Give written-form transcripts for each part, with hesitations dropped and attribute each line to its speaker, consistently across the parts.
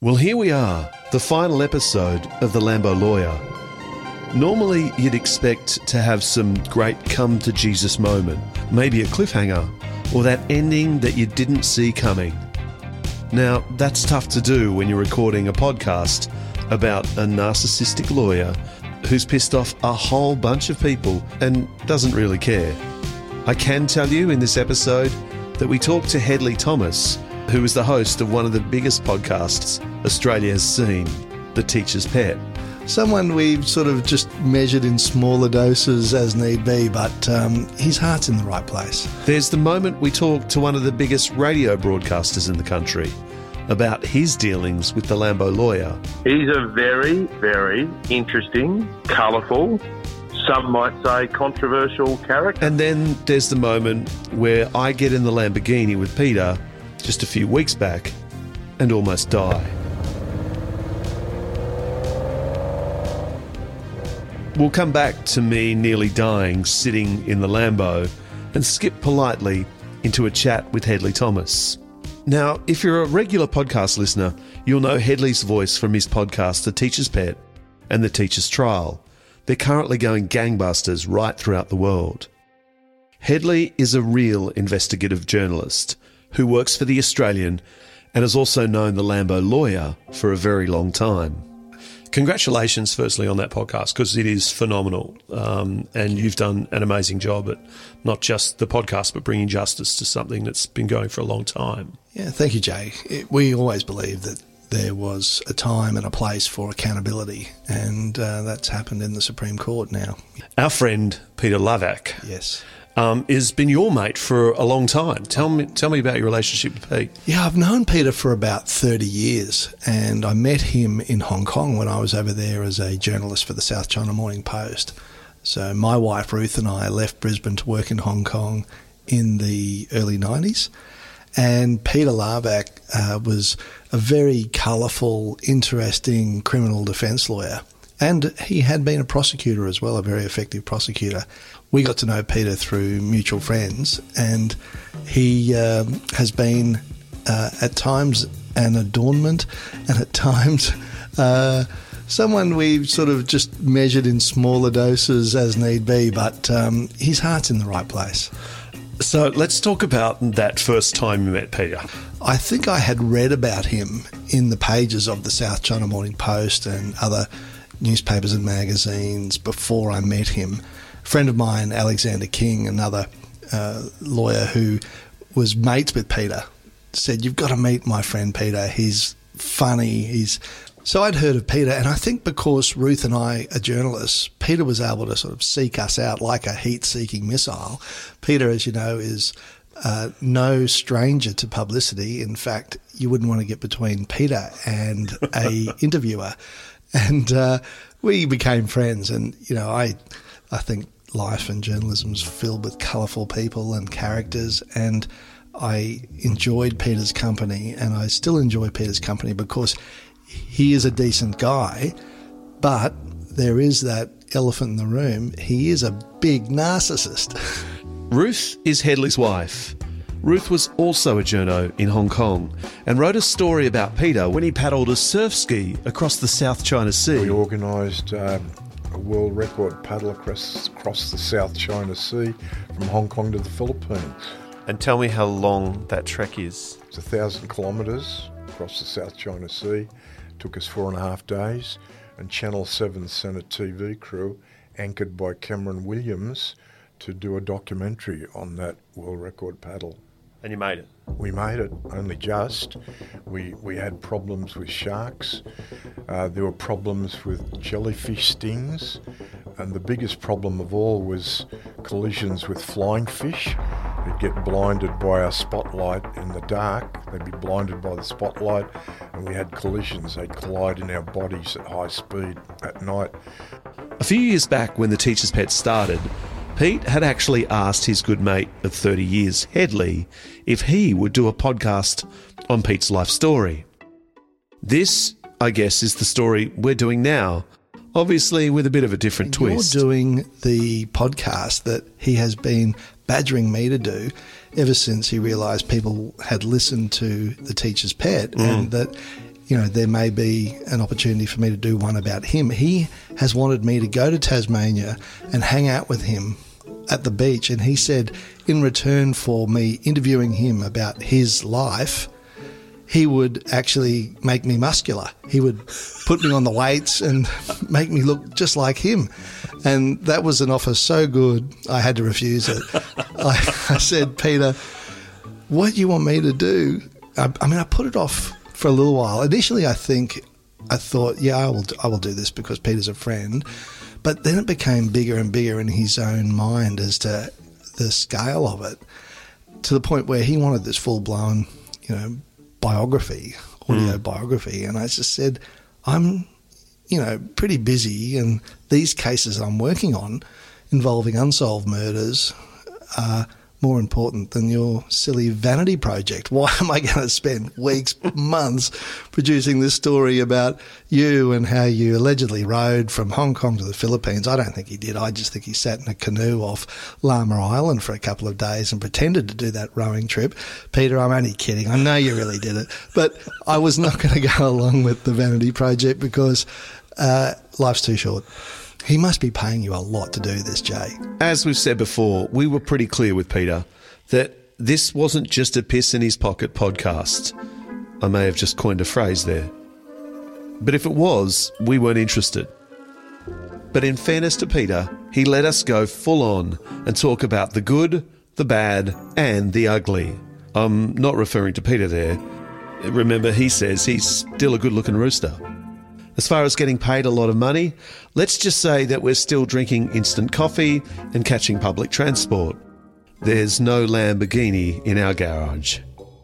Speaker 1: Well, here we are, the final episode of The Lambo Lawyer. Normally, you'd expect to have some great come-to-Jesus moment, maybe a cliffhanger, or that ending that you didn't see coming. Now, that's tough to do when you're recording a podcast about a narcissistic lawyer who's pissed off a whole bunch of people and doesn't really care. I can tell you in this episode that we talked to Hedley Thomas, who is the host of one of the biggest podcasts Australia has seen, The Teacher's Pet.
Speaker 2: Someone we've sort of just measured in smaller doses as need be, but his heart's in the right place.
Speaker 1: There's the moment we talk to one of the biggest radio broadcasters in the country about his dealings with the Lambo Lawyer.
Speaker 3: He's a very, very interesting, colourful, some might say controversial character.
Speaker 1: And then there's the moment where I get in the Lamborghini with Peter just a few weeks back and almost die. We'll come back to me nearly dying sitting in the Lambo and skip politely into a chat with Hedley Thomas. Now, if you're a regular podcast listener, you'll know Hedley's voice from his podcast The Teacher's Pet and The Teacher's Trial. They're currently going gangbusters right throughout the world. Hedley is a real investigative journalist who works for The Australian and has also known the Lambo Lawyer for a very long time. Congratulations, firstly, on that podcast, because it is phenomenal. And you've done an amazing job at not just the podcast, but bringing justice to something that's been going for a long time.
Speaker 2: Yeah, thank you, Jay. We always believed that there was a time and a place for accountability, and that's happened in the Supreme Court now.
Speaker 1: Our friend, Peter Lovac,
Speaker 2: Yes.
Speaker 1: has been your mate for a long time. Tell me about your relationship with Pete.
Speaker 2: Yeah, I've known Peter for about 30 years, and I met him in Hong Kong when I was over there as a journalist for the South China Morning Post. So my wife Ruth and I left Brisbane to work in Hong Kong in the early 90s, and Peter Lovac was a very colourful, interesting criminal defence lawyer. And he had been a prosecutor as well, a very effective prosecutor. We got to know Peter through mutual friends, and he has been at times an adornment and at times someone we've sort of just measured in smaller doses as need be, but his heart's in the right place.
Speaker 1: So let's talk about that first time you met Peter.
Speaker 2: I think I had read about him in the pages of the South China Morning Post and other newspapers and magazines before I met him. A friend of mine, Alexander King, another lawyer who was mates with Peter, said, "You've got to meet my friend Peter. He's funny." So I'd heard of Peter, and I think because Ruth and I are journalists, Peter was able to sort of seek us out like a heat-seeking missile. Peter, as you know, is no stranger to publicity. In fact, you wouldn't want to get between Peter and a interviewer. And we became friends, and I think life and journalism is filled with colourful people and characters, and I enjoyed Peter's company, and I still enjoy Peter's company because he is a decent guy, but there is that elephant in the room. He is a big narcissist.
Speaker 1: Ruth is Hedley's wife. Ruth was also a journo in Hong Kong and wrote a story about Peter when he paddled a surf ski across the South China Sea.
Speaker 4: We organised a world record paddle across the South China Sea from Hong Kong to the Philippines.
Speaker 1: And tell me how long that trek is.
Speaker 4: It's 1,000 kilometres across the South China Sea. Took us 4.5 days, and Channel 7 sent a TV crew anchored by Cameron Williams to do a documentary on that world record paddle.
Speaker 1: And you made it.
Speaker 4: We made it, only just. We had problems with sharks. There were problems with jellyfish stings. And the biggest problem of all was collisions with flying fish. They'd get blinded by our spotlight in the dark. They'd be blinded by the spotlight, and we had collisions. They'd collide in our bodies at high speed at night.
Speaker 1: A few years back when The Teacher's Pet started, Pete had actually asked his good mate of 30 years, Hedley, if he would do a podcast on Pete's life story. This, I guess, is the story we're doing now, obviously with a bit of a different twist.
Speaker 2: You're doing the podcast that he has been badgering me to do ever since he realised people had listened to The Teacher's Pet and that there may be an opportunity for me to do one about him. He has wanted me to go to Tasmania and hang out with him at the beach, and he said in return for me interviewing him about his life, he would actually make me muscular. He would put me on the weights and make me look just like him. And that was an offer so good, I had to refuse it. I said, Peter, what do you want me to do? I put it off for a little while. Initially, I thought, yeah, I will do this because Peter's a friend. But then it became bigger and bigger in his own mind as to the scale of it, to the point where he wanted this full-blown, biography, audio biography. And I just said, I'm, pretty busy, and these cases I'm working on involving unsolved murders are more important than your silly vanity project. Why am I going to spend weeks, months producing this story about you and how you allegedly rode from Hong Kong to the Philippines? I don't think he did. I just think he sat in a canoe off Lama Island for a couple of days and pretended to do that rowing trip. Peter, I'm only kidding. I know you really did it. But I was not going to go along with the vanity project because life's too short. He must be paying you a lot to do this, Jay.
Speaker 1: As we've said before, we were pretty clear with Peter that this wasn't just a piss in his pocket podcast. I may have just coined a phrase there. But if it was, we weren't interested. But in fairness to Peter, he let us go full on and talk about the good, the bad, and the ugly. I'm not referring to Peter there. Remember, he says he's still a good-looking rooster. As far as getting paid a lot of money, let's just say that we're still drinking instant coffee and catching public transport. There's no Lamborghini in our garage.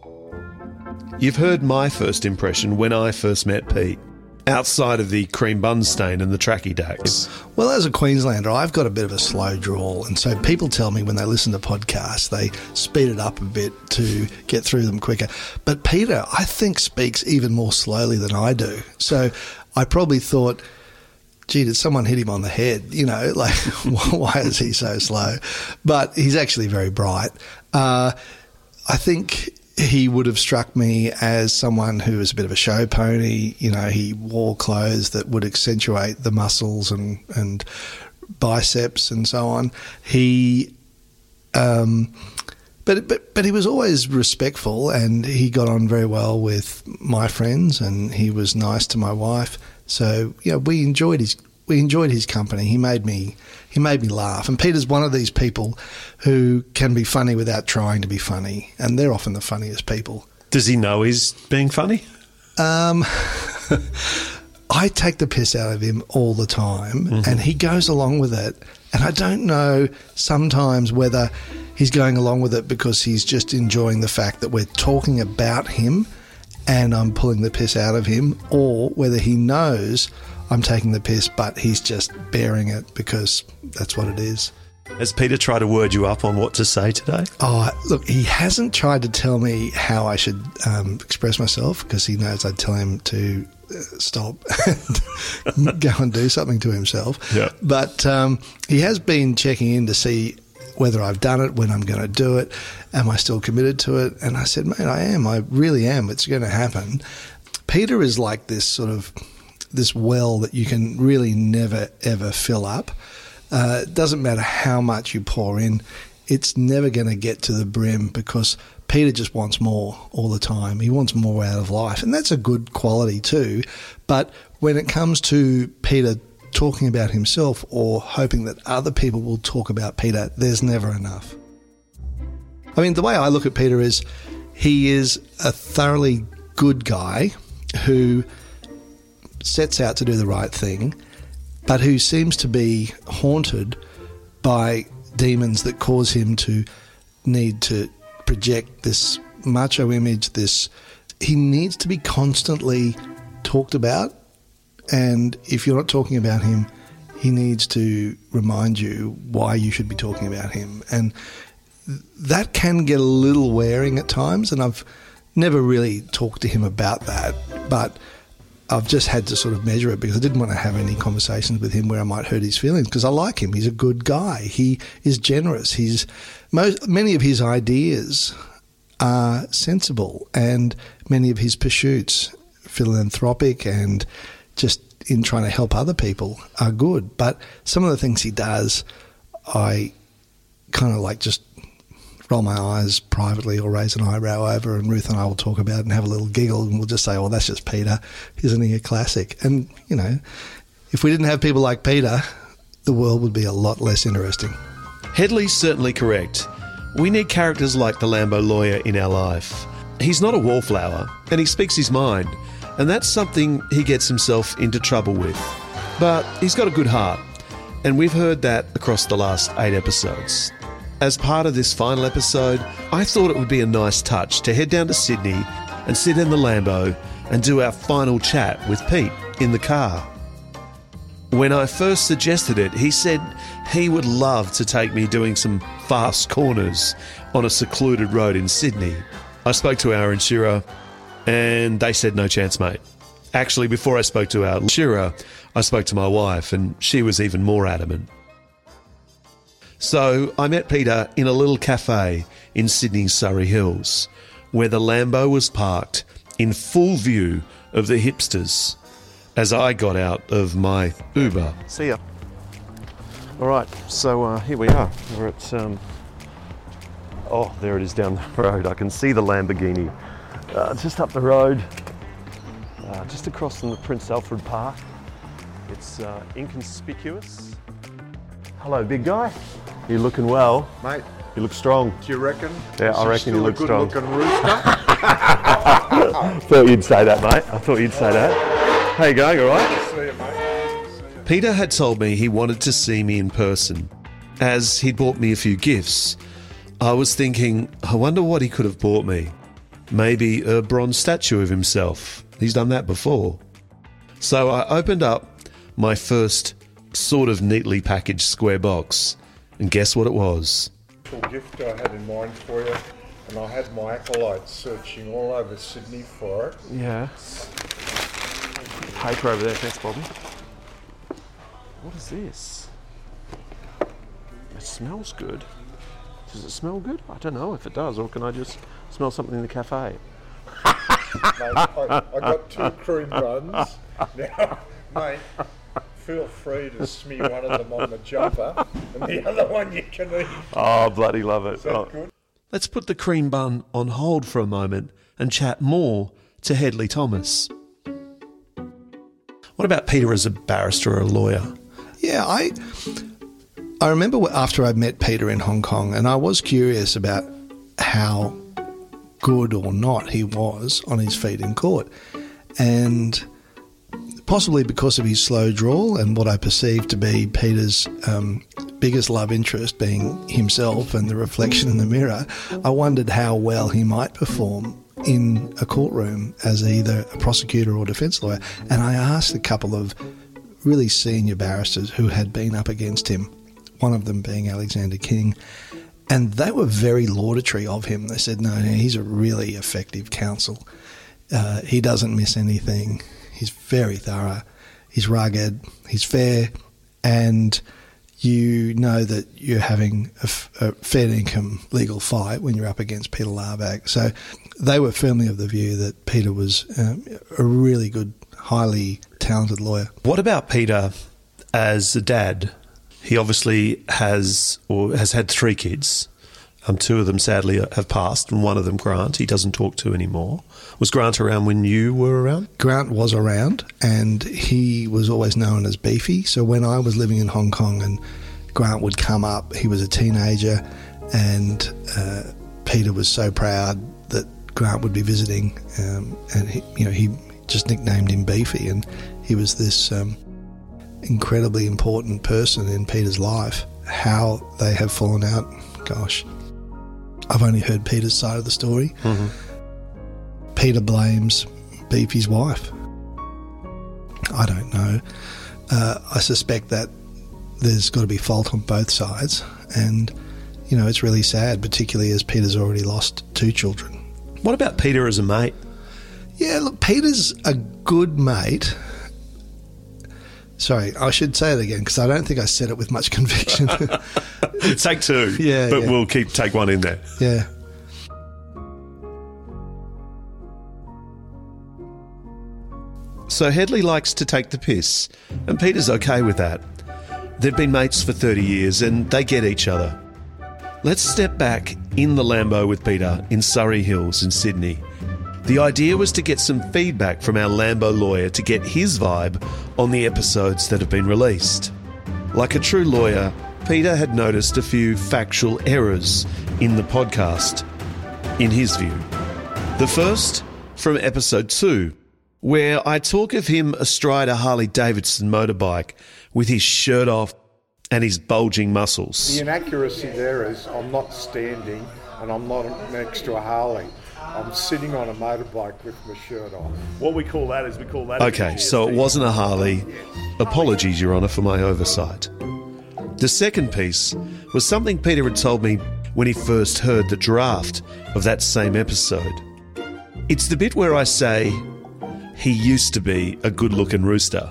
Speaker 1: You've heard my first impression when I first met Pete, outside of the cream bun stain and the tracky dacks.
Speaker 2: Well, as a Queenslander, I've got a bit of a slow drawl, and so people tell me when they listen to podcasts, they speed it up a bit to get through them quicker. But Peter, I think, speaks even more slowly than I do. So I probably thought, gee, did someone hit him on the head? Why is he so slow? But he's actually very bright. I think he would have struck me as someone who was a bit of a show pony. He wore clothes that would accentuate the muscles and biceps and so on. He, but he was always respectful, and he got on very well with my friends, and he was nice to my wife. So we enjoyed his company. He made me laugh. And Peter's one of these people who can be funny without trying to be funny, and they're often the funniest people.
Speaker 1: Does he know he's being funny?
Speaker 2: I take the piss out of him all the time, and he goes along with it. And I don't know sometimes whether he's going along with it because he's just enjoying the fact that we're talking about him and I'm pulling the piss out of him, or whether he knows I'm taking the piss, but he's just bearing it because that's what it is.
Speaker 1: Has Peter tried to word you up on what to say today?
Speaker 2: Oh, look, he hasn't tried to tell me how I should express myself, because he knows I'd tell him to stop and go and do something to himself.
Speaker 1: Yeah.
Speaker 2: But he has been checking in to see whether I've done it, when I'm going to do it, am I still committed to it? And I said, mate, I am. I really am. It's going to happen. Peter is like this well that you can really never, ever fill up. It doesn't matter how much you pour in, it's never going to get to the brim, because Peter just wants more all the time. He wants more out of life, and that's a good quality too. But when it comes to Peter talking about himself or hoping that other people will talk about Peter, there's never enough. I mean, the way I look at Peter is he is a thoroughly good guy who sets out to do the right thing, but who seems to be haunted by demons that cause him to need to project this macho image. He needs to be constantly talked about, and if you're not talking about him, he needs to remind you why you should be talking about him. And that can get a little wearing at times, and I've never really talked to him about that, but I've just had to sort of measure it, because I didn't want to have any conversations with him where I might hurt his feelings, because I like him. He's a good guy. He is generous. Many of his ideas are sensible, and many of his pursuits philanthropic and just in trying to help other people are good. But some of the things he does, I kind of like just roll my eyes privately or raise an eyebrow over, and Ruth and I will talk about it and have a little giggle, and we'll just say, "Oh, that's just Peter. Isn't he a classic?" And, you know, if we didn't have people like Peter, the world would be a lot less interesting.
Speaker 1: Hedley's certainly correct. We need characters like the Lambo lawyer in our life. He's not a wallflower, and he speaks his mind, and that's something he gets himself into trouble with. But he's got a good heart, and we've heard that across the last 8 episodes. As part of this final episode, I thought it would be a nice touch to head down to Sydney and sit in the Lambo and do our final chat with Pete in the car. When I first suggested it, he said he would love to take me doing some fast corners on a secluded road in Sydney. I spoke to our insurer and they said no chance, mate. Actually, before I spoke to our insurer, I spoke to my wife and she was even more adamant. So I met Peter in a little cafe in Sydney's Surrey Hills, where the Lambo was parked in full view of the hipsters as I got out of my Uber.
Speaker 5: See ya. All right, so here we are. We're at, oh, there it is down the road. I can see the Lamborghini just up the road, just across from the Prince Alfred Park. It's inconspicuous. Hello, big guy. You looking well?
Speaker 4: Mate,
Speaker 5: You look strong.
Speaker 4: do you reckon?
Speaker 5: Yeah, I reckon you look strong.
Speaker 4: Good looking rooster.
Speaker 5: Thought you'd say that, mate. I thought you'd say that. How you going, all right?
Speaker 4: See you, mate.
Speaker 1: Peter had told me he wanted to see me in person, as he'd bought me a few gifts. I was thinking, I wonder what he could have bought me. Maybe a bronze statue of himself. He's done that before. So I opened up my first sort of neatly packaged square box, and guess what it was?
Speaker 4: Little gift I had in mind for you, and I had my acolytes searching all over Sydney for it.
Speaker 5: Yeah. Paper over there, thanks, Bobby. What is this? It smells good. Does it smell good? I don't know if it does, or can I just smell something in the cafe?
Speaker 4: Mate, I got 2 cream buns. Now, mate, feel free to smear one of them on the jumper, and the other one you can eat.
Speaker 5: Oh, bloody love it.
Speaker 4: Is that good?
Speaker 1: Let's put the cream bun on hold for a moment and chat more to Hedley Thomas. What about Peter as a barrister or a lawyer?
Speaker 2: Yeah, I remember after I met Peter in Hong Kong, and I was curious about how good or not he was on his feet in court. And possibly because of his slow drawl and what I perceived to be Peter's biggest love interest being himself and the reflection in the mirror, I wondered how well he might perform in a courtroom as either a prosecutor or defence lawyer. And I asked a couple of really senior barristers who had been up against him, one of them being Alexander King, and they were very laudatory of him. They said, no, he's a really effective counsel. He doesn't miss anything. He's very thorough. He's rugged. He's fair. And you know that you're having a fair income legal fight when you're up against Peter Larback. So they were firmly of the view that Peter was a really good, highly talented lawyer.
Speaker 1: What about Peter as a dad? He obviously has had 3 kids. 2 of them sadly have passed, and one of them, Grant, he doesn't talk to anymore. Was Grant around when you were around?
Speaker 2: Grant was around, and he was always known as Beefy. So when I was living in Hong Kong and Grant would come up, he was a teenager, and Peter was so proud that Grant would be visiting, and he just nicknamed him Beefy, and he was this incredibly important person in Peter's life. How they have fallen out, gosh. I've only heard Peter's side of the story.
Speaker 5: Mm-hmm.
Speaker 2: Peter blames Beefy's wife. I don't know. I suspect that there's got to be fault on both sides, and it's really sad, particularly as Peter's already lost 2 children.
Speaker 1: What about Peter as a mate?
Speaker 2: Yeah, look, Peter's a good mate. Sorry, I should say it again because I don't think I said it with much conviction.
Speaker 1: Take 2,
Speaker 2: yeah,
Speaker 1: but
Speaker 2: yeah.
Speaker 1: we'll take 1 in there.
Speaker 2: Yeah.
Speaker 1: so Hedley likes to take the piss, and Peter's okay with that. They've been mates for 30 years and they get each other. Let's step back in the Lambo with Peter in Surrey Hills in Sydney. The idea was to get some feedback from our Lambo lawyer to get his vibe on the episodes that have been released. Like a true lawyer, Peter had noticed a few factual errors in the podcast, in his view. The first, from episode 2, where I talk of him astride a Harley-Davidson motorbike with his shirt off and his bulging muscles.
Speaker 4: The inaccuracy there is I'm not standing and I'm not next to a Harley. I'm sitting on a motorbike with my shirt off.
Speaker 5: What we call that is
Speaker 1: Okay, so it wasn't a Harley. Apologies, Your Honour, for my oversight. The second piece was something Peter had told me when he first heard the draft of that same episode. It's the bit where I say, he used to be a good-looking rooster.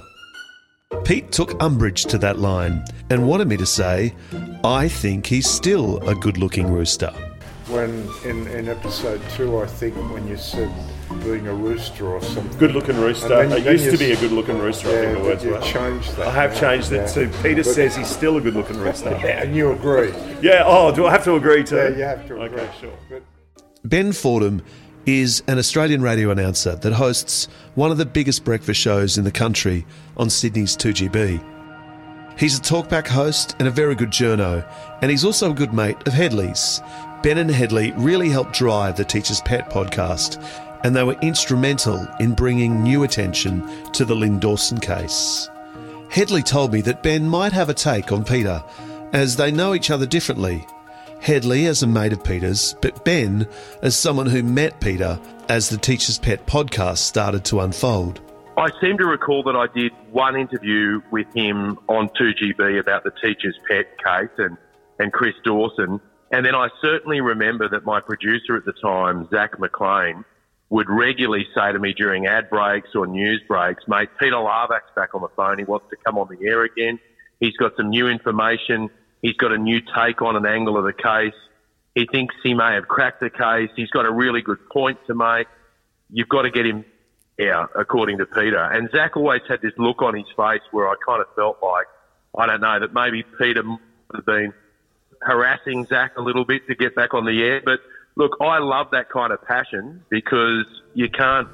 Speaker 1: Pete took umbrage to that line and wanted me to say, I think he's still a good-looking rooster.
Speaker 4: When in episode 2, I think when you said being a rooster or something.
Speaker 5: Good-looking rooster. I used to be a good-looking rooster, I think the words were.
Speaker 4: Changed that.
Speaker 5: I have changed it to Peter says he's still a good-looking rooster.
Speaker 4: Yeah, and you agree.
Speaker 5: Yeah, do I have to agree too?
Speaker 4: Yeah, you have to agree.
Speaker 5: Okay, sure.
Speaker 4: But
Speaker 1: Ben Fordham is an Australian radio announcer that hosts one of the biggest breakfast shows in the country on Sydney's 2GB. He's a talkback host and a very good journo, and he's also a good mate of Hedley's. Ben and Hedley really helped drive the Teacher's Pet podcast, and they were instrumental in bringing new attention to the Lynn Dawson case. Hedley told me that Ben might have a take on Peter, as they know each other differently. Hedley as a mate of Peter's, but Ben as someone who met Peter as the Teacher's Pet podcast started to unfold.
Speaker 3: I seem to recall that I did one interview with him on 2GB about the Teacher's Pet case and Chris Dawson. And then I certainly remember that my producer at the time, Zach McLean, would regularly say to me during ad breaks or news breaks, mate, Peter Larvak's back on the phone. He wants to come on the air again. He's got some new information. He's got a new take on an angle of the case. He thinks he may have cracked the case. He's got a really good point to make. You've got to get him out, according to Peter. And Zach always had this look on his face where I kind of felt like, I don't know, that maybe Peter might have been harassing Zach a little bit to get back on the air. But look, I love that kind of passion because you can't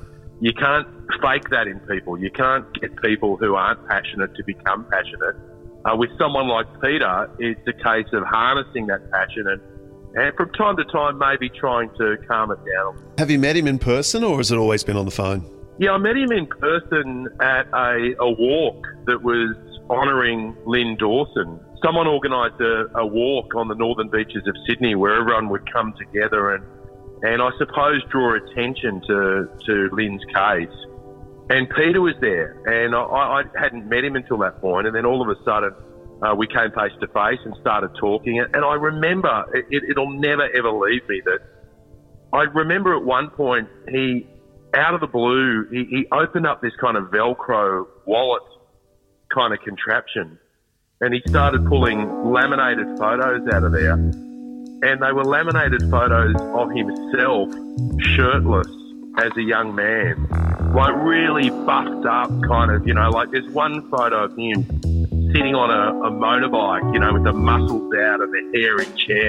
Speaker 3: fake that in people. You can't get people who aren't passionate to become passionate. With someone like Peter, it's a case of harnessing that passion and from time to time maybe trying to calm it down.
Speaker 1: Have you met him in person or has it always been on the phone?
Speaker 3: Yeah, I met him in person at a walk that was honouring Lynn Dawson. Someone organised a walk on the northern beaches of Sydney where everyone would come together and I suppose draw attention to Lynn's case. And Peter was there, and I hadn't met him until that point, and then all of a sudden we came face to face and started talking. And I remember, it'll never ever leave me, that I remember at one point he, out of the blue, he opened up this kind of Velcro wallet kind of contraption, and he started pulling laminated photos out of there. And they were laminated photos of himself shirtless as a young man, like really buffed up kind of, like there's one photo of him sitting on a motorbike, with the muscles out and the hairy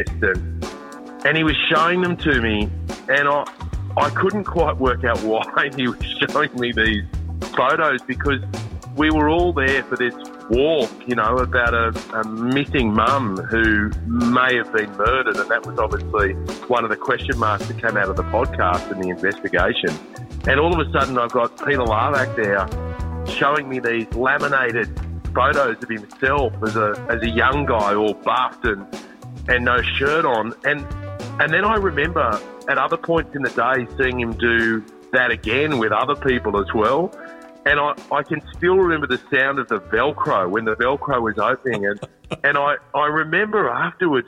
Speaker 3: chest. And he was showing them to me, and I couldn't quite work out why he was showing me these photos, because we were all there for this walk, about a missing mum who may have been murdered, and that was obviously one of the question marks that came out of the podcast and the investigation. And all of a sudden I've got Peter Larvak there showing me these laminated photos of himself as a young guy, all buffed and no shirt on. And then I remember at other points in the day seeing him do that again with other people as well. And I can still remember the sound of the Velcro when the Velcro was opening. And I remember afterwards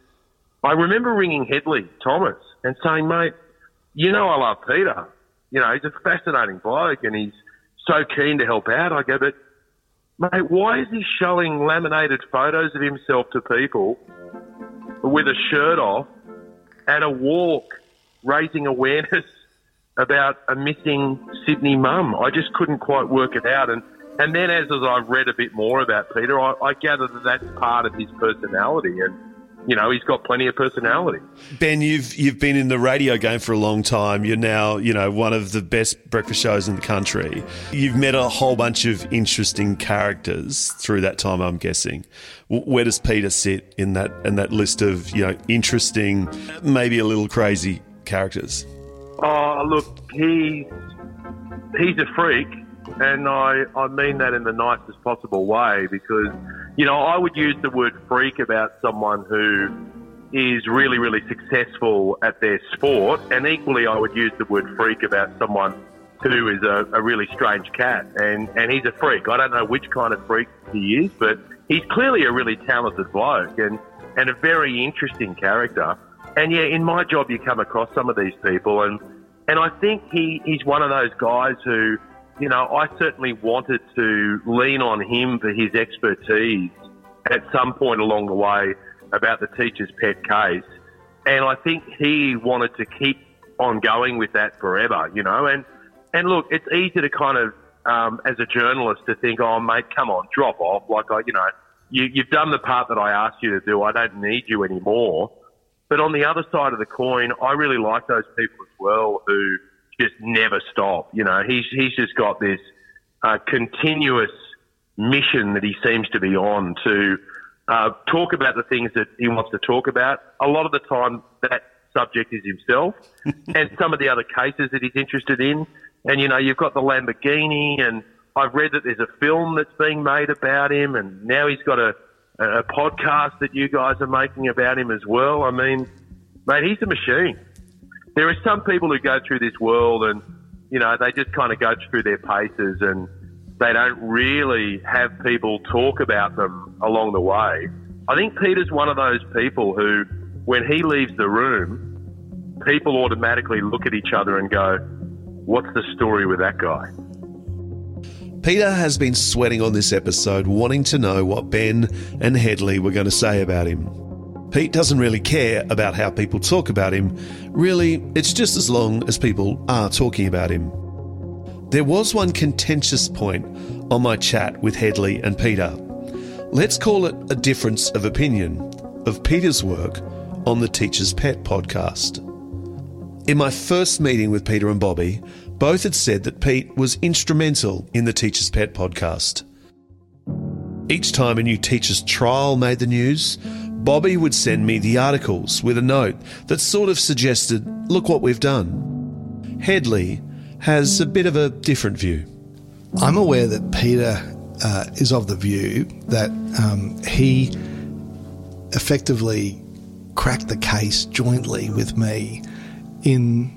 Speaker 3: I remember ringing Hedley Thomas and saying, mate, I love Peter. He's a fascinating bloke and he's so keen to help out. I go, but, mate, why is he showing laminated photos of himself to people with a shirt off at a walk, raising awareness about a missing Sydney mum. I just couldn't quite work it out. And then as I've read a bit more about Peter, I gather that that's part of his personality. And, you know, he's got plenty of personality.
Speaker 1: Ben, you've been in the radio game for a long time. You're now, you know, one of the best breakfast shows in the country. You've met a whole bunch of interesting characters through that time, I'm guessing. Where does Peter sit in that list of, you know, interesting, maybe a little crazy characters?
Speaker 3: Oh, look, he's a freak, and I mean that in the nicest possible way, because, you know, I would use the word freak about someone who is really, really successful at their sport, and equally I would use the word freak about someone who is a really strange cat, and he's a freak. I don't know which kind of freak he is, but he's clearly a really talented bloke and a very interesting character. And yeah, in my job you come across some of these people, and I think he's one of those guys who, you know, I certainly wanted to lean on him for his expertise at some point along the way about the teacher's pet case. And I think he wanted to keep on going with that forever, you know. And look, it's easy to kind of, as a journalist, to think, oh, mate, come on, drop off. Like, you've done the part that I asked you to do. I don't need you anymore. But on the other side of the coin, I really like those people as well who just never stop. You know, he's just got this continuous mission that he seems to be on to talk about the things that he wants to talk about. A lot of the time that subject is himself and some of the other cases that he's interested in. And, you know, you've got the Lamborghini, and I've read that there's a film that's being made about him, and now he's got a podcast that you guys are making about him as well. I mean, mate, he's a machine. There are some people who go through this world and, you know, they just kind of go through their paces and they don't really have people talk about them along the way. I think Peter's one of those people who, when he leaves the room, people automatically look at each other and go, what's the story with that guy?
Speaker 1: Peter has been sweating on this episode, wanting to know what Ben and Hedley were going to say about him. Pete doesn't really care about how people talk about him. Really, it's just as long as people are talking about him. There was one contentious point on my chat with Hedley and Peter. Let's call it a difference of opinion of Peter's work on the Teacher's Pet podcast. In my first meeting with Peter and Bobby, both had said that Pete was instrumental in the Teacher's Pet podcast. Each time a new teacher's trial made the news, Bobby would send me the articles with a note that sort of suggested, look what we've done. Hedley has a bit of a different view.
Speaker 2: I'm aware that Peter is of the view that he effectively cracked the case jointly with me in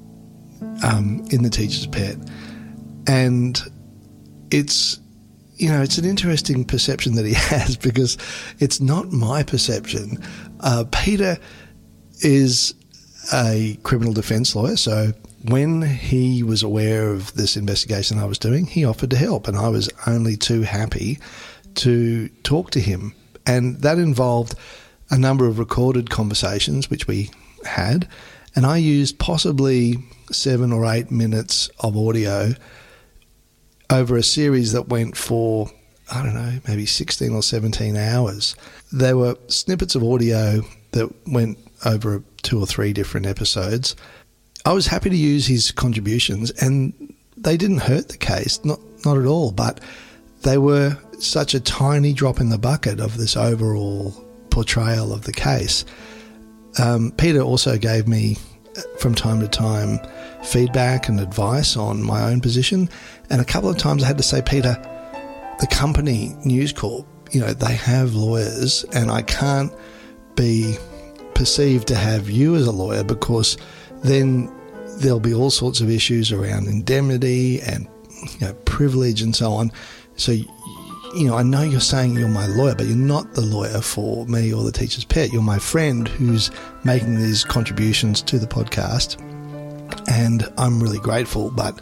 Speaker 2: the Teacher's Pet, and it's an interesting perception that he has, because it's not my perception. Peter is a criminal defence lawyer, so when he was aware of this investigation I was doing, he offered to help, and I was only too happy to talk to him. And that involved a number of recorded conversations, which we had, and I used possibly 7 or 8 minutes of audio over a series that went for, I don't know, maybe 16 or 17 hours. There were snippets of audio that went over 2 or 3 different episodes. I was happy to use his contributions, and they didn't hurt the case, not at all, but they were such a tiny drop in the bucket of this overall portrayal of the case. Peter also gave me, from time to time, feedback and advice on my own position, and a couple of times I had to say, Peter, the company News Corp, they have lawyers, and I can't be perceived to have you as a lawyer, because then there'll be all sorts of issues around indemnity and privilege and so on. So, I know you're saying you're my lawyer, but you're not the lawyer for me or the Teacher's Pet. You're my friend who's making these contributions to the podcast, and I'm really grateful, but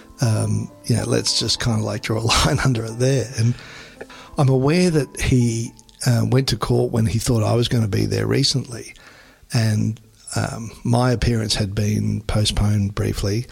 Speaker 2: let's just kind of draw a line under it there. And I'm aware that he went to court when he thought I was going to be there recently, and my appearance had been postponed briefly,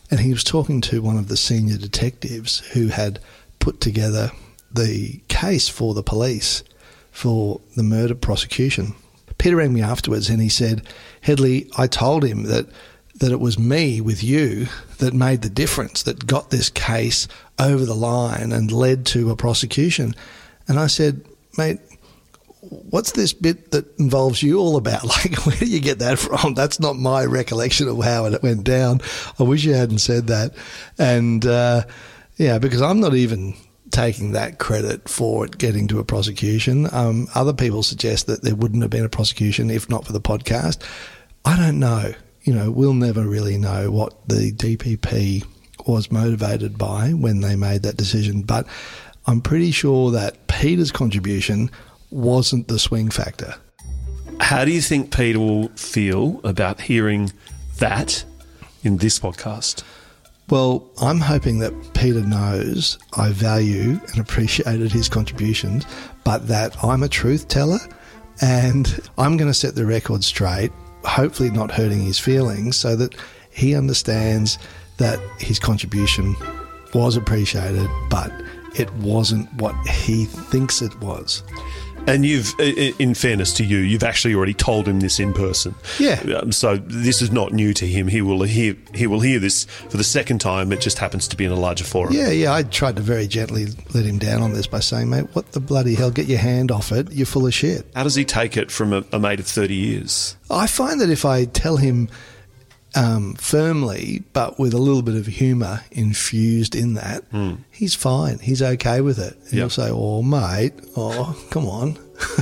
Speaker 2: and he was talking to one of the senior detectives who had put together the case for the police for the murder prosecution. Peter rang me afterwards and he said, Hedley, I told him that it was me with you that made the difference, that got this case over the line and led to a prosecution. And I said, mate, what's this bit that involves you all about? Like, where do you get that from? That's not my recollection of how it went down. I wish you hadn't said that. And, because I'm not even taking that credit for it getting to a prosecution. Other people suggest that there wouldn't have been a prosecution if not for the podcast. I don't know. We'll never really know what the DPP was motivated by when they made that decision. But I'm pretty sure that Peter's contribution wasn't the swing factor.
Speaker 1: How do you think Peter will feel about hearing that in this podcast?
Speaker 2: Well, I'm hoping that Peter knows I value and appreciated his contributions, but that I'm a truth teller and I'm going to set the record straight, hopefully not hurting his feelings, so that he understands that his contribution was appreciated, but it wasn't what he thinks it was.
Speaker 1: And you've, in fairness to you, you've actually already told him this in person.
Speaker 2: Yeah.
Speaker 1: So this is not new to him. He will hear this for the second time. It just happens to be in a larger forum.
Speaker 2: Yeah. I tried to very gently let him down on this by saying, mate, what the bloody hell? Get your hand off it. You're full of shit.
Speaker 1: How does he take it from a mate of 30 years?
Speaker 2: I find that if I tell him firmly, but with a little bit of humour infused in that, he's fine. He's okay with it. And he'll say, oh, mate, come on.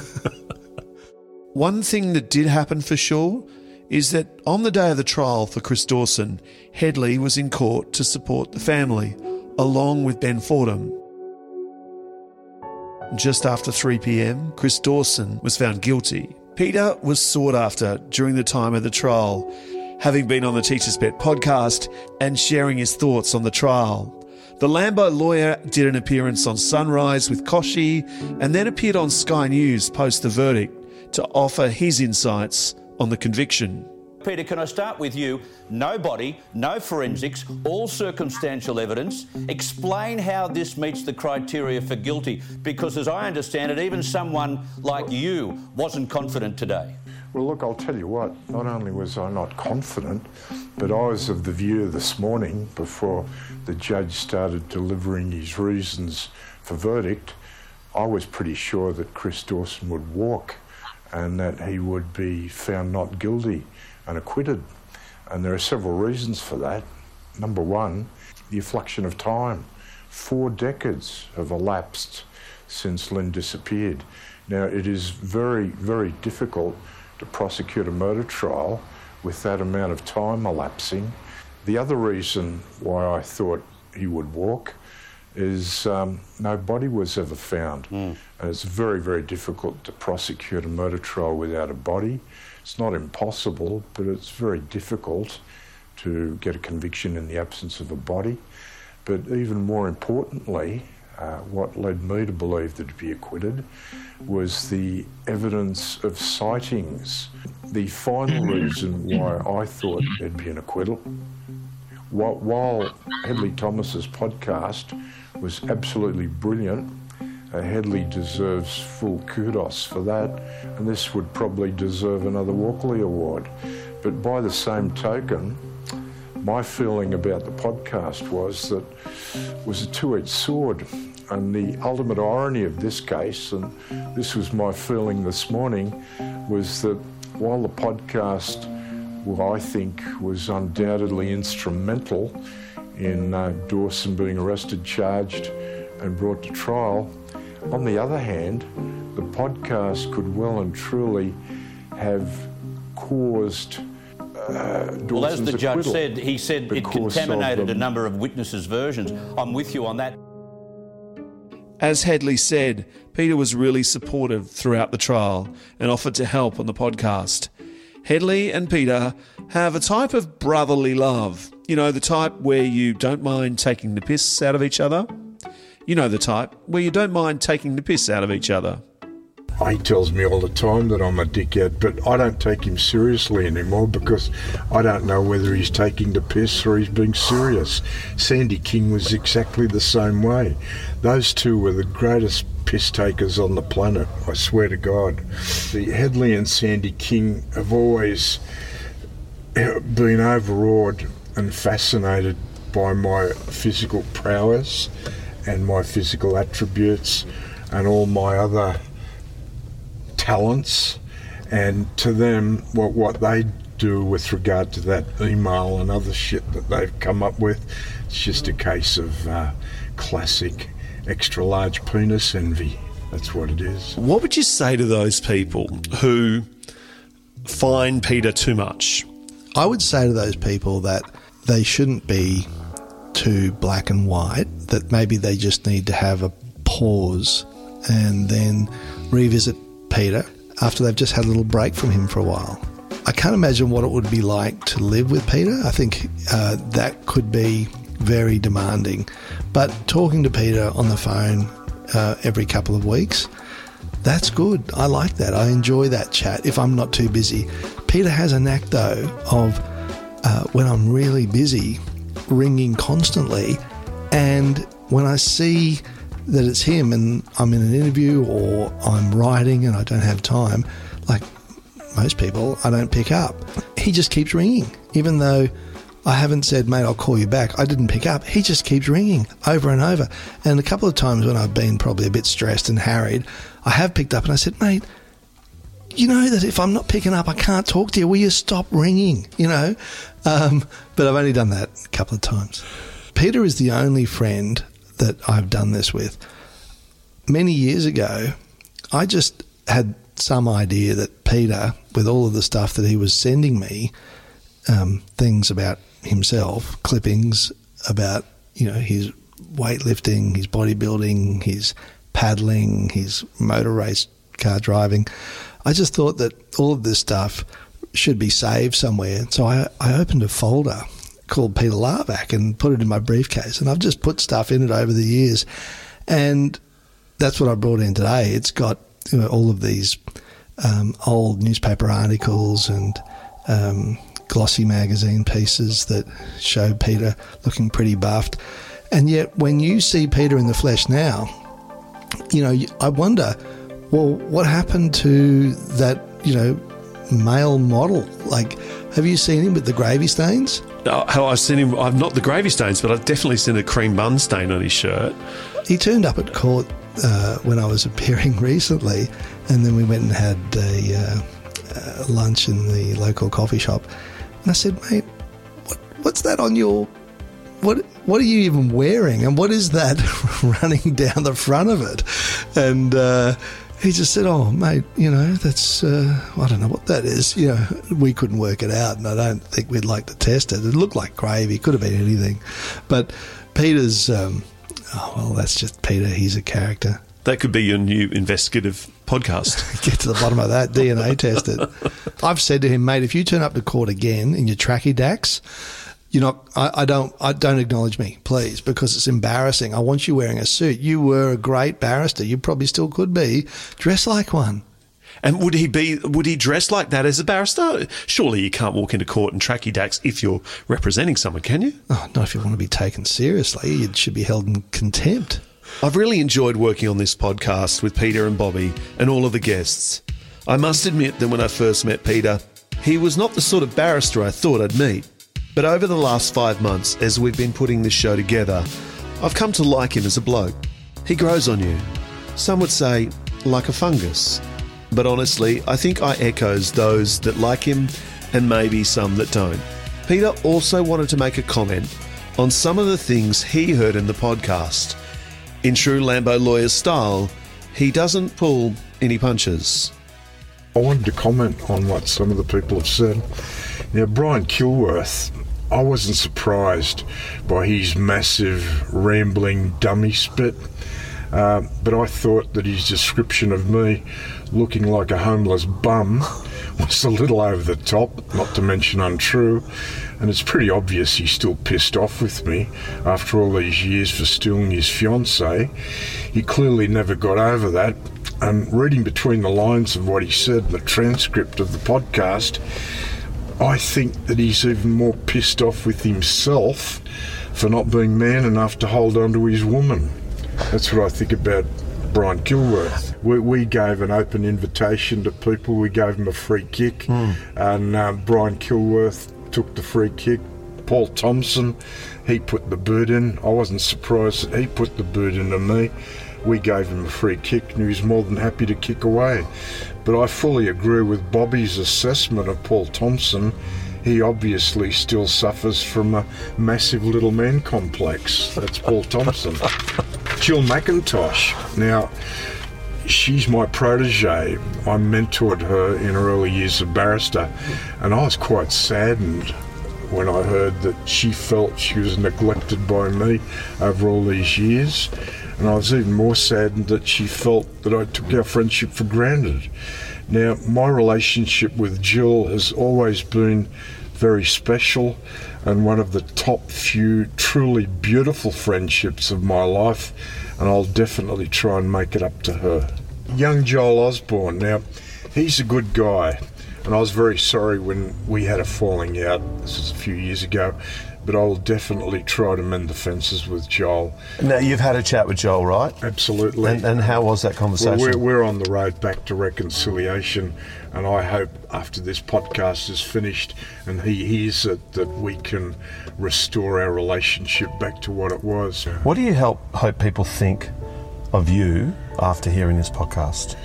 Speaker 1: One thing that did happen for sure is that on the day of the trial for Chris Dawson, Hedley was in court to support the family, along with Ben Fordham. Just after 3 p.m, Chris Dawson was found guilty. Peter was sought after during the time of the trial, having been on the Teacher's Pet podcast and sharing his thoughts on the trial. The Lambo lawyer did an appearance on Sunrise with Kochie and then appeared on Sky News post the verdict to offer his insights on the conviction.
Speaker 6: Peter, can I start with you? No body, no forensics, all circumstantial evidence. Explain how this meets the criteria for guilty, because as I understand it, even someone like you wasn't confident today.
Speaker 4: Well, look, I'll tell you what, not only was I not confident, but I was of the view this morning, before the judge started delivering his reasons for verdict, I was pretty sure that Chris Dawson would walk and that he would be found not guilty and acquitted. And there are several reasons for that. Number one, the effluxion of time. 4 decades have elapsed since Lynn disappeared. Now, it is very, very difficult to prosecute a murder trial with that amount of time elapsing. The other reason why I thought he would walk is no body was ever found. And it's very, very difficult to prosecute a murder trial without a body. It's not impossible, but it's very difficult to get a conviction in the absence of a body. But even more importantly, what led me to believe that he'd be acquitted was the evidence of sightings. The final reason why I thought there'd be an acquittal, while Hedley Thomas's podcast was absolutely brilliant, Hedley deserves full kudos for that, and this would probably deserve another Walkley Award. But by the same token, my feeling about the podcast was that it was a two-edged sword. And the ultimate irony of this case, and this was my feeling this morning, was that while the podcast, I think, was undoubtedly instrumental in Dawson being arrested, charged and brought to trial, on the other hand, the podcast could well and truly have caused Dawson's
Speaker 6: well, as the judge
Speaker 4: acquittal
Speaker 6: said, he said it contaminated a number of witnesses' versions. I'm with you on that.
Speaker 1: As Hedley said, Peter was really supportive throughout the trial and offered to help on the podcast. Hedley and Peter have a type of brotherly love. You know, the type where you don't mind taking the piss out of each other. You know the type where you don't mind taking the piss out of each other.
Speaker 4: He tells me all the time that I'm a dickhead, but I don't take him seriously anymore because I don't know whether he's taking the piss or he's being serious. Sandy King was exactly the same way. Those two were the greatest piss takers on the planet, I swear to God. The Hedley and Sandy King have always been overawed and fascinated by my physical prowess and my physical attributes and all my other talents, and to them what they do with regard to that email and other shit that they've come up with, it's just a case of classic extra large penis envy. That's what it is.
Speaker 1: What would you say to those people who find Peter too much?
Speaker 2: I would say to those people that they shouldn't be too black and white, that maybe they just need to have a pause and then revisit Peter after they've just had a little break from him for a while. I can't imagine what it would be like to live with Peter. I think that could be very demanding. But talking to Peter on the phone every couple of weeks, that's good. I like that. I enjoy that chat if I'm not too busy. Peter has a knack, though, of when I'm really busy, ringing constantly, and when I see that it's him and I'm in an interview or I'm writing and I don't have time, like most people, I don't pick up. He just keeps ringing. Even though I haven't said, mate, I'll call you back, I didn't pick up. He just keeps ringing over and over. And a couple of times when I've been probably a bit stressed and harried, I have picked up and I said, mate, you know that if I'm not picking up, I can't talk to you. Will you stop ringing? You know? But I've only done that a couple of times. Peter is the only friend that I've done this with. Many years ago, I just had some idea that Peter, with all of the stuff that he was sending me, things about himself, clippings about, you know, his weightlifting, his bodybuilding, his paddling, his motor race car driving, I just thought that all of this stuff should be saved somewhere. So I opened a folder called Peter Larvack and put it in my briefcase, and I've just put stuff in it over the years, and that's what I brought in today. It's got, you know, all of these old newspaper articles and glossy magazine pieces that show Peter looking pretty buffed, and yet when you see Peter in the flesh now, you know, I wonder, well, what happened to that, you know, male model? Like, have you seen him with the gravy stains?
Speaker 1: Oh, I've seen him. I've not the gravy stains, but I've definitely seen a cream bun stain on his shirt.
Speaker 2: He turned up at court when I was appearing recently, and then we went and had a lunch in the local coffee shop. And I said, mate, what's that on your... What are you even wearing? And what is that running down the front of it? And he just said, oh, mate, you know, that's, I don't know what that is. You know, we couldn't work it out, and I don't think we'd like to test it. It looked like gravy. Could have been anything. But Peter's, oh, well, that's just Peter. He's a character.
Speaker 1: That could be your new investigative podcast.
Speaker 2: Get to the bottom of that, DNA test it. I've said to him, mate, if you turn up to court again in your tracky dacks, you're not. I don't acknowledge me, please, because it's embarrassing. I want you wearing a suit. You were a great barrister. You probably still could be. Dress like one.
Speaker 1: And would he dress like that as a barrister? Surely you can't walk into court in tracky dacks if you're representing someone, can you?
Speaker 2: Oh, not if you want to be taken seriously. You should be held in contempt.
Speaker 1: I've really enjoyed working on this podcast with Peter and Bobby and all of the guests. I must admit that when I first met Peter, he was not the sort of barrister I thought I'd meet. But over the last 5 months, as we've been putting this show together, I've come to like him as a bloke. He grows on you. Some would say, like a fungus. But honestly, I think I echoes those that like him and maybe some that don't. Peter also wanted to make a comment on some of the things he heard in the podcast. In true Lambo lawyer style, he doesn't pull any punches.
Speaker 4: I wanted to comment on what some of the people have said. Now, Brian Kilworth, I wasn't surprised by his massive, rambling dummy spit, but I thought that his description of me looking like a homeless bum was a little over the top, not to mention untrue, and it's pretty obvious he's still pissed off with me after all these years for stealing his fiancée. He clearly never got over that, And reading between the lines of what he said in the transcript of the podcast, I think that he's even more pissed off with himself for not being man enough to hold on to his woman. That's what I think about Brian Kilworth. We gave an open invitation to people. We gave him a free kick, and Brian Kilworth took the free kick. Paul Thompson, he put the boot in. I wasn't surprised that he put the boot into me. We gave him a free kick, and he was more than happy to kick away. But I fully agree with Bobby's assessment of Paul Thompson. He obviously still suffers from a massive little man complex. That's Paul Thompson. Jill McIntosh. Now, she's my protege. I mentored her in her early years as a barrister, and I was quite saddened when I heard that she felt she was neglected by me over all these years. And I was even more saddened that she felt that I took our friendship for granted. Now, my relationship with Jill has always been very special and one of the top few truly beautiful friendships of my life, and I'll definitely try and make it up to her. Young Joel Osborne. Now, he's a good guy, and I was very sorry when we had a falling out. This was a few years ago, but I will definitely try to mend the fences with Joel.
Speaker 1: Now, you've had a chat with Joel, right?
Speaker 4: Absolutely.
Speaker 1: And how was that conversation?
Speaker 4: Well, we're on the road back to reconciliation, and I hope after this podcast is finished and he hears it that we can restore our relationship back to what it was.
Speaker 1: What do you hope people think of you after hearing this podcast?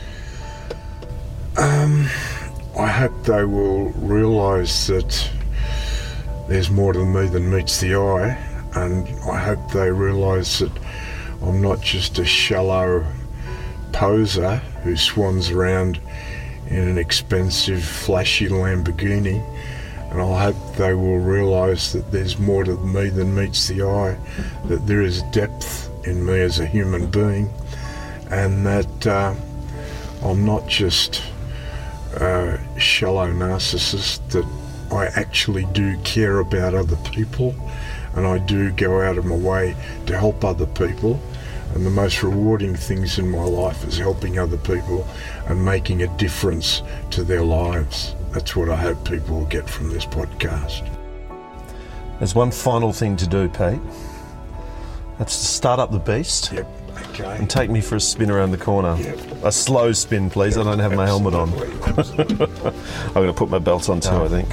Speaker 4: I hope they will realise that there's more to me than meets the eye, and I hope they realise that I'm not just a shallow poser who swans around in an expensive, flashy Lamborghini, and I hope they will realise that there's more to me than meets the eye, that there is depth in me as a human being, and that I'm not just a shallow narcissist, that I actually do care about other people, and I do go out of my way to help other people, and the most rewarding things in my life is helping other people and making a difference to their lives. That's what I hope people will get from this podcast.
Speaker 1: There's one final thing to do, Pete. That's to start up the beast.
Speaker 4: Yep, okay.
Speaker 1: And take me for a spin around the corner.
Speaker 4: Yep.
Speaker 1: A slow spin, please. I don't have my helmet on.
Speaker 4: Absolutely.
Speaker 1: I'm going to put my belt on too, I think.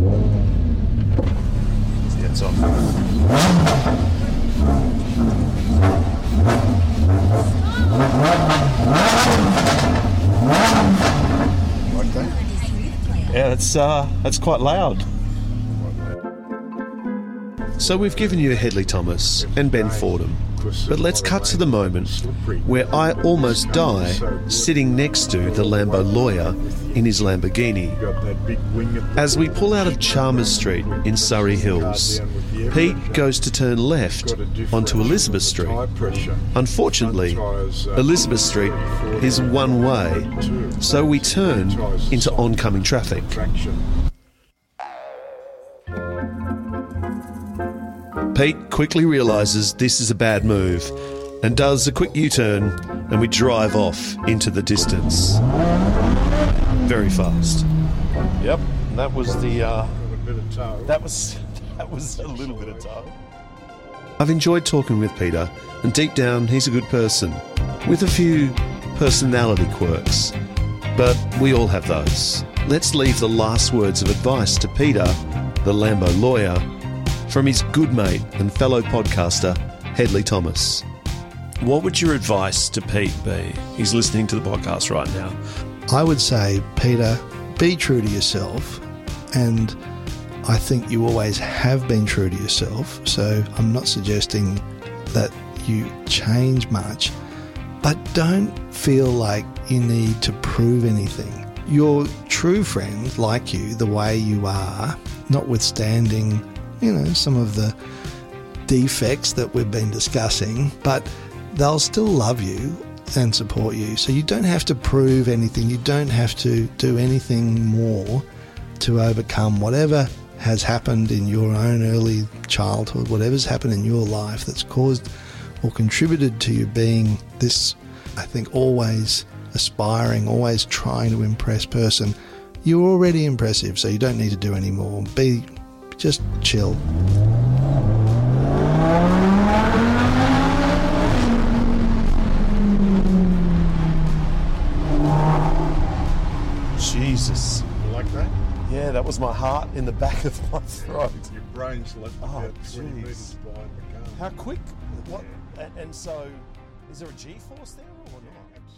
Speaker 1: Yeah, it's on. Yeah, that's quite loud. So we've given you Hedley Thomas and Ben Fordham, but let's cut to the moment where I almost die sitting next to the Lambo lawyer in his Lamborghini. As we pull out of Chalmers Street in Surrey Hills, Pete goes to turn left onto Elizabeth Street. Unfortunately, Elizabeth Street is one way, so we turn into oncoming traffic. Pete quickly realises this is a bad move and does a quick U-turn, and we drive off into the distance. Very fast. Yep, that was the that was a little bit of tow. I've enjoyed talking with Peter, and deep down he's a good person with a few personality quirks, but we all have those. Let's leave the last words of advice to Peter, the Lambo lawyer, from his good mate and fellow podcaster, Hedley Thomas. What would your advice to Pete be? He's listening to the podcast right now.
Speaker 2: I would say, Peter, be true to yourself, and I think you always have been true to yourself, so I'm not suggesting that you change much, but don't feel like you need to prove anything. Your true friends like you the way you are, notwithstanding some of the defects that we've been discussing, but they'll still love you and support you. So you don't have to prove anything. You don't have to do anything more to overcome whatever has happened in your own early childhood, whatever's happened in your life that's caused or contributed to you being this, I think, always aspiring, always trying to impress person, you're already impressive, so you don't need to do any more. Just chill.
Speaker 1: Jesus.
Speaker 4: You like that?
Speaker 1: Yeah, that was my heart in the back of my throat.
Speaker 4: Your brain's left about 20
Speaker 1: jeez.
Speaker 4: metres behind the car.
Speaker 1: How quick? What? And so, is there a G-force there or not?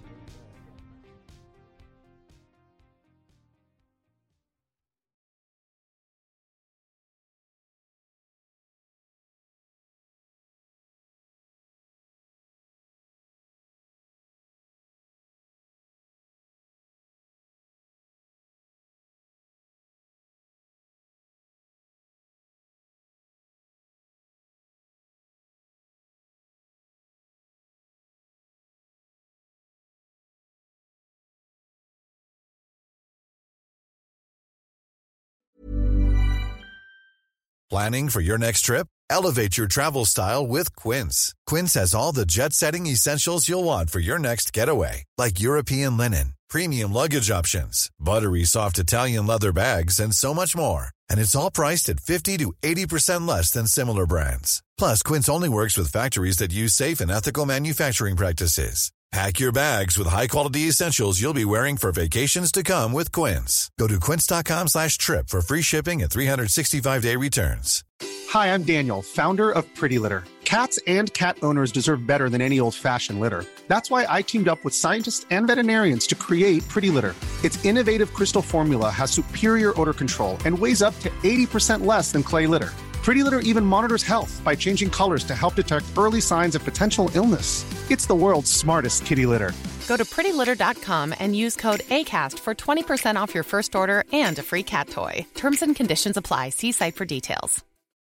Speaker 7: Planning for your next trip? Elevate your travel style with Quince. Quince has all the jet-setting essentials you'll want for your next getaway, like European linen, premium luggage options, buttery soft Italian leather bags, and so much more. And it's all priced at 50 to 80% less than similar brands. Plus, Quince only works with factories that use safe and ethical manufacturing practices. Pack your bags with high-quality essentials you'll be wearing for vacations to come with Quince. Go to quince.com/trip for free shipping and 365-day returns.
Speaker 8: Hi, I'm Daniel, founder of Pretty Litter. Cats and cat owners deserve better than any old-fashioned litter. That's why I teamed up with scientists and veterinarians to create Pretty Litter. Its innovative crystal formula has superior odor control and weighs up to 80% less than clay litter. Pretty Litter even monitors health by changing colors to help detect early signs of potential illness. It's the world's smartest kitty litter.
Speaker 9: Go to prettylitter.com and use code ACAST for 20% off your first order and a free cat toy. Terms and conditions apply. See site for details.